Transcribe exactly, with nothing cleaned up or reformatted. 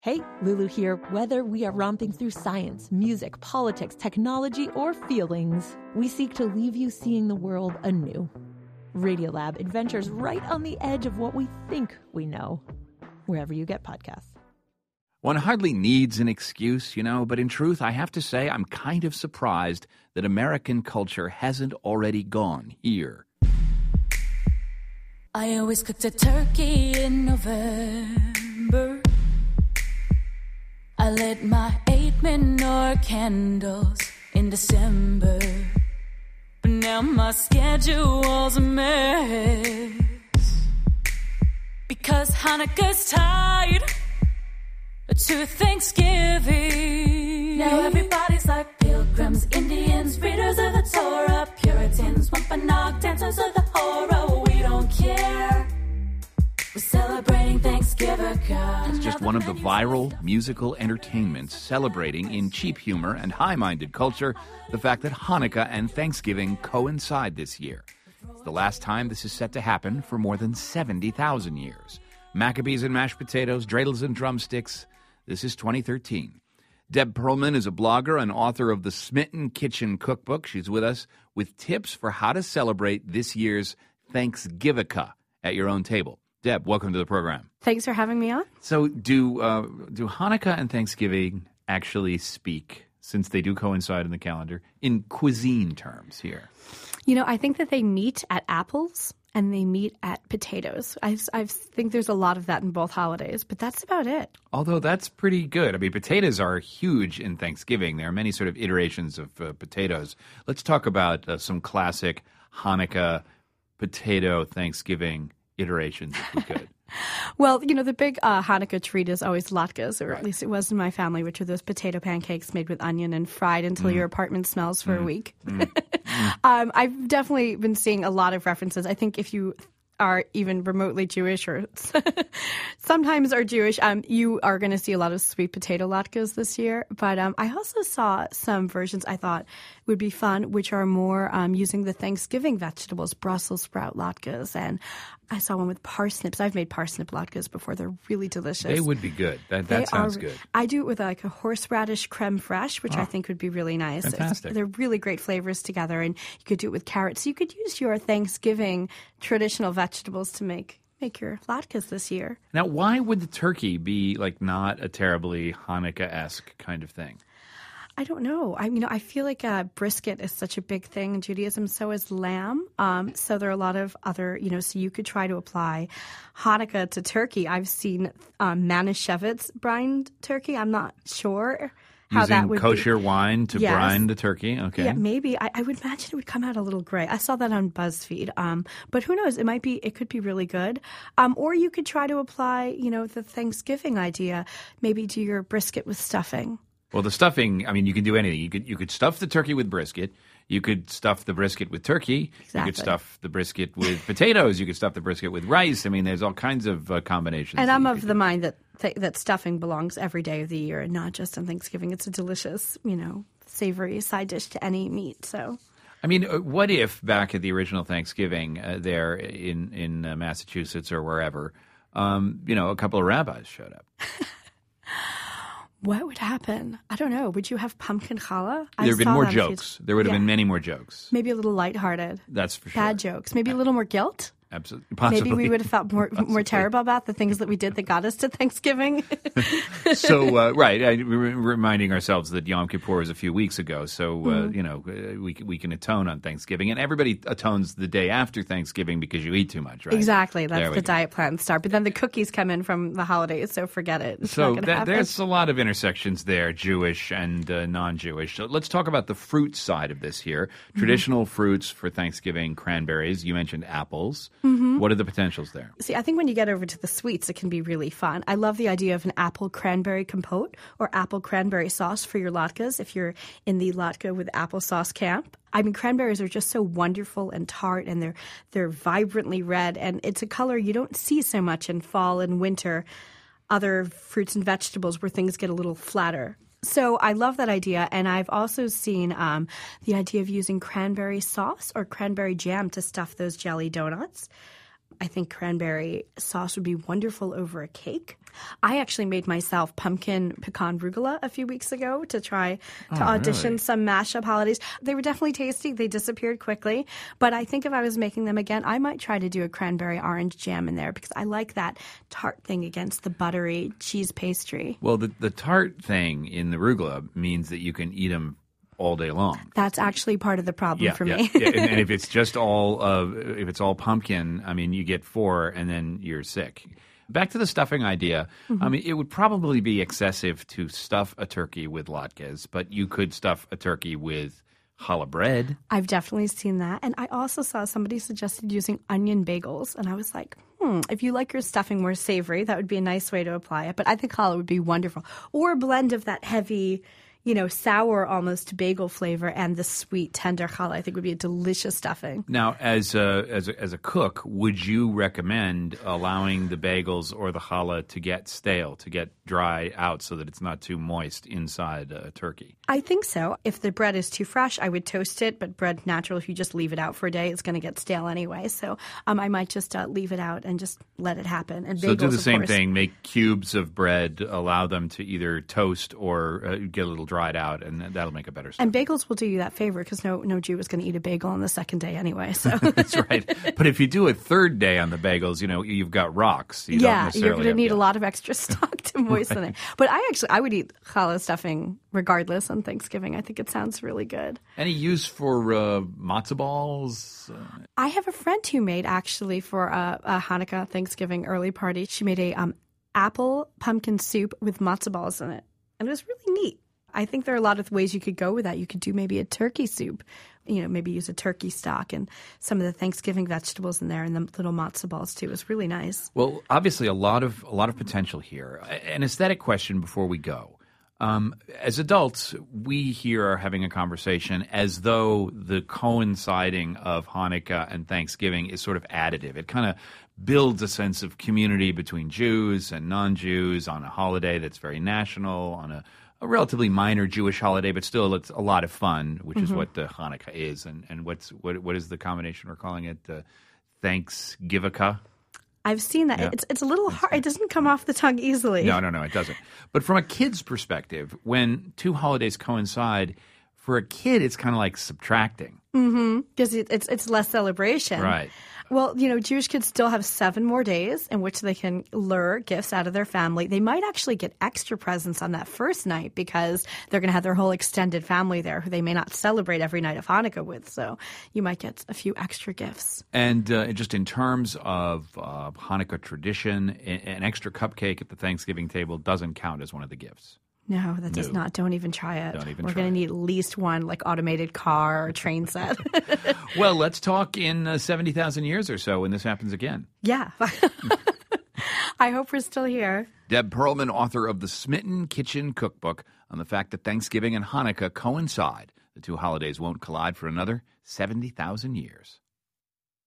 Hey, Lulu here. Whether we are romping through science, music, politics, technology, or feelings, we seek to leave you seeing the world anew. Radiolab adventures right on the edge of what we think we know, wherever you get podcasts. One hardly needs an excuse, you know, but in truth, I have to say I'm kind of surprised that American culture hasn't already gone here. I always cooked a turkey in November. I lit my eight menorah candles in December. But now my schedule's a mess, because Hanukkah's tied to Thanksgiving. Now everybody's like pilgrims, Indians, readers of the Torah, Puritans, Wampanoag, dancers of the horror. We don't care. We're celebrating Thanksgiving. It's just one of the viral musical entertainments celebrating in cheap humor and high-minded culture the fact that Hanukkah and Thanksgiving coincide this year. It's the last time this is set to happen for more than seventy thousand years. Maccabees and mashed potatoes, dreidels and drumsticks. This is twenty thirteen. Deb Perlman is a blogger and author of the Smitten Kitchen Cookbook. She's with us with tips for how to celebrate this year's Thanksgiving at your own table. Deb, welcome to the program. Thanks for having me on. So do uh, do Hanukkah and Thanksgiving actually speak, since they do coincide in the calendar, in cuisine terms here? You know, I think that they meet at apples and they meet at potatoes. I, I think there's a lot of that in both holidays, but that's about it. Although that's pretty good. I mean, potatoes are huge in Thanksgiving. There are many sort of iterations of uh, potatoes. Let's talk about uh, some classic Hanukkah potato Thanksgiving iterations, if we could. Well, you know, the big uh, Hanukkah treat is always latkes, or Right. at least it was in my family, which are those potato pancakes made with onion and fried until Mm. your apartment smells for Mm. a week. Mm. Mm. um, I've definitely been seeing a lot of references. I think if you are even remotely Jewish or sometimes are Jewish, um, you are going to see a lot of sweet potato latkes this year. But um, I also saw some versions I thought would be fun, which are more um, using the Thanksgiving vegetables, Brussels sprout latkes. And I saw one with parsnips. I've made parsnip latkes before. They're really delicious. They would be good. That, that They sounds are, good. I do it with like a horseradish creme fraiche, which Oh, I think would be really nice. It's- fantastic. they're really great flavors together, and you could do it with carrots. So you could use your Thanksgiving traditional vegetables to make make your latkes this year. Now, why would the turkey be like not a terribly Hanukkah-esque kind of thing? I don't know. I mean, I feel like uh, brisket is such a big thing in Judaism. So is lamb. Um, so there are a lot of other, you know, so you could try to apply Hanukkah to turkey. I've seen um, Manischewitz brined turkey. I'm not sure how Using that would kosher be. wine to Yes. brine the turkey? Okay. Yeah, maybe. I, I would imagine it would come out a little gray. I saw that on BuzzFeed. Um, but who knows? It might be. It could be really good. Um, or you could try to apply, you know, the Thanksgiving idea. Maybe do your brisket with stuffing. Well, the stuffing, I mean, you can do anything. You could you could stuff the turkey with brisket. You could stuff the brisket with turkey. Exactly. You could stuff the brisket with potatoes. You could stuff the brisket with rice. I mean, there's all kinds of uh, combinations. And that I'm you of could the do. mind that th- that stuffing belongs every day of the year and not just on Thanksgiving. It's a delicious, you know, savory side dish to any meat. So, I mean, uh, what if back at the original Thanksgiving uh, there in, in uh, Massachusetts or wherever, um, you know, a couple of rabbis showed up? what would happen? I don't know. Would you have pumpkin challah? I There have been saw more that a few jokes. t- There would have Yeah. been many more jokes. Maybe a little lighthearted. That's for sure. Bad jokes. Maybe a little more guilt. Absolutely. Possibly. Maybe we would have felt more Possibly. more terrible about the things that we did that got us to Thanksgiving. So, uh, right, I, we're reminding ourselves that Yom Kippur was a few weeks ago. So, uh, Mhm. you know, uh, we, we can atone on Thanksgiving. And everybody atones the day after Thanksgiving because you eat too much, right? Exactly. There That's we the go. diet plan start. But then the cookies come in from the holidays, so forget it. It's So not gonna that, happen. there's a lot of intersections there, Jewish and uh, non-Jewish. So let's talk about the fruit side of this here. Mm-hmm. Traditional fruits for Thanksgiving, cranberries. You mentioned apples. Mhm. What are the potentials there? See, I think when you get over to the sweets, it can be really fun. I love the idea of an apple cranberry compote or apple cranberry sauce for your latkes if you're in the latke with applesauce camp. I mean, cranberries are just so wonderful and tart, and they're they're vibrantly red, and it's a color you don't see so much in fall and winter. Other fruits and vegetables where things get a little flatter. So I love that idea, and I've also seen um, the idea of using cranberry sauce or cranberry jam to stuff those jelly donuts. I think cranberry sauce would be wonderful over a cake. I actually made myself pumpkin pecan rugula a few weeks ago to try to Oh, audition really? some mashup holidays. They were definitely tasty. They disappeared quickly. But I think if I was making them again, I might try to do a cranberry orange jam in there because I like that tart thing against the buttery cheese pastry. Well, the, the tart thing in the rugula means that you can eat them all day long. That's actually part of the problem Yeah, for yeah, me. yeah. And, and if it's just all uh, if it's all pumpkin, I mean, you get four and then you're sick. Back to the stuffing idea. Mm-hmm. I mean, it would probably be excessive to stuff a turkey with latkes, but you could stuff a turkey with challah bread. I've definitely seen that. And I also saw somebody suggested using onion bagels. And I was like, hmm, if you like your stuffing more savory, that would be a nice way to apply it. But I think challah would be wonderful. Or a blend of that heavy, you know, sour almost bagel flavor and the sweet, tender challah, I think would be a delicious stuffing. Now, as a, as a, as a cook, would you recommend allowing the bagels or the challah to get stale, to get dry out so that it's not too moist inside a turkey? I think so. If the bread is too fresh, I would toast it. But bread natural, if you just leave it out for a day, it's going to get stale anyway. So um, I might just uh, leave it out and just let it happen. And So bagels, do the of same course. thing. Make cubes of bread, allow them to either toast or uh, get a little dried out, and that'll make a better stuff. And bagels will do you that favor because no, no Jew is going to eat a bagel on the second day anyway. So That's right. But if you do a third day on the bagels, you know, you've got rocks. You don't yeah, you're necessarily going to have- need yeah. a lot of extra stock to moisten it. But I actually, I would eat challah stuffing regardless on Thanksgiving. I think it sounds really good. Any use for uh, matzo balls? Uh, I have a friend who made actually for a, a Hanukkah Thanksgiving early party. She made a um, apple pumpkin soup with matzo balls in it, and it was really neat. I think there are a lot of ways you could go with that. You could do maybe a turkey soup, you know, maybe use a turkey stock and some of the Thanksgiving vegetables in there and the little matzo balls too. It was really nice. Well, obviously, a lot of a lot of potential here. An aesthetic question before we go. Um, as adults, we here are having a conversation as though the coinciding of Hanukkah and Thanksgiving is sort of additive. It kind of builds a sense of community between Jews and non-Jews on a holiday that's very national, on a, a relatively minor Jewish holiday, but still it's a lot of fun, which is what the Hanukkah is. And, and what's what what is the combination we're calling it? Uh, Thanksgivika? I've seen that. Yeah. It's it's a little hard. It doesn't come off the tongue easily. No, no, no, it doesn't. But from a kid's perspective, when two holidays coincide, for a kid, it's kind of like subtracting. Because it, it's it's less celebration. Right. Well, you know, Jewish kids still have seven more days in which they can lure gifts out of their family. They might actually get extra presents on that first night because they're going to have their whole extended family there who they may not celebrate every night of Hanukkah with. So you might get a few extra gifts. And uh, just in terms of uh, Hanukkah tradition, a- an extra cupcake at the Thanksgiving table doesn't count as one of the gifts. No, that does No. not. Don't even try it. Don't even We're try going it. to need at least one like automated car or train set. Well, let's talk in uh, seventy thousand years or so when this happens again. Yeah. I hope we're still here. Deb Perlman, author of the Smitten Kitchen Cookbook, on the fact that Thanksgiving and Hanukkah coincide. The two holidays won't collide for another seventy thousand years.